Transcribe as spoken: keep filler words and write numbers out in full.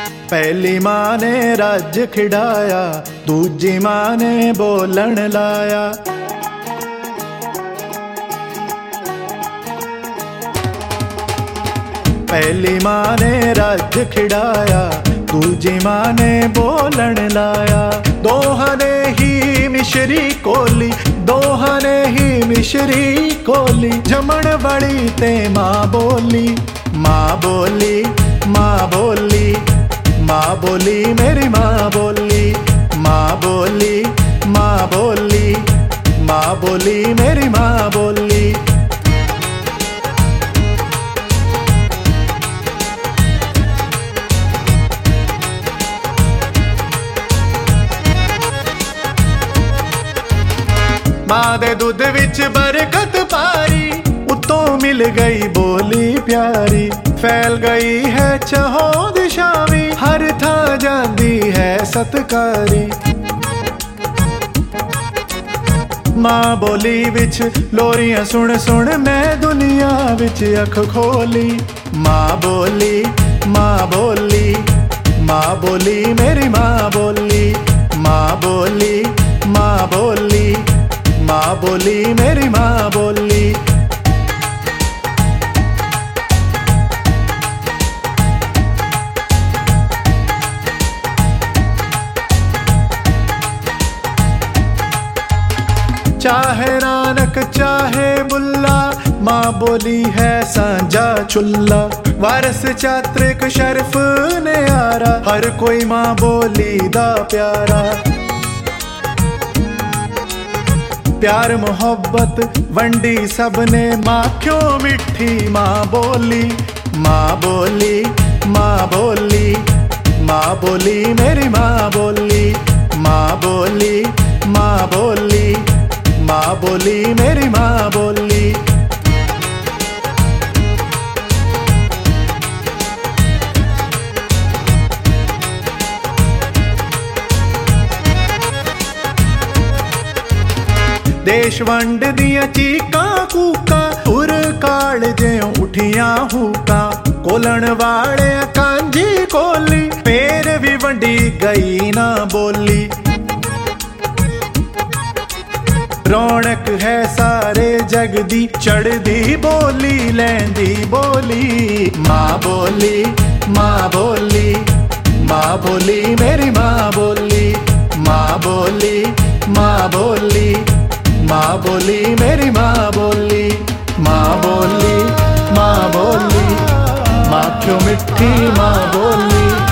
पहली मां ने राज्य खिड़ाया, दूजी मां ने बोलन लाया। पहली मां ने राज्य खिड़ाया, दूजी मां ने बोलन लाया। दोहा ने ही मिश्री कोली, दोहा ने ही मिश्री कोली। जमण बड़ी ते मां बोली, मां बोली, मां बोली, मां बोली मेरी मां बोली। मां बोली, मां बोली, मां बोली मेरी मां बोली। मां दे दुध विच बरकत पारी, उत्तों मिल गई बोली प्यारी। फैल गई है चहों दिशावी, हर था जांदी है सतकारी। मां बोली विच लोरियां सुन सुन मैं दुनिया विच अख खोली। मां बोली, मां बोली, मां बोली मेरी मां बोली। मां बोली, मां बोली, मां बोली मेरी मां बोली। चाहे नानक चाहे बुल्ला, मां बोली है सांझा चुल्ला। वारस चात्रिक शर्फ ने आरा, हर कोई मां बोली दा प्यारा। प्यार मोहब्बत वंडी सबने, मां क्यों मिठी मां बोली। मां बोली, मां बोली, मां बोली मेरी मां बोली। मां बोली, मां बोली, मां बोली मेरी मां बोली। देश वंड दियां चीकां कूकां, उर काल ज्यों उठियां हुकां। कोलन वाले कांजी कोली, पैर भी वंडी गई ना बोली। रौनक है सारे जग दी, चढ़दी बोली लैंदी बोली। मां बोली, मां बोली, मां बोली मेरी मां बोली। मां बोली, मां बोली, मां बोली मेरी मां बोली। मां बोली, मां बोली, मां क्यों मिठी मां बोली।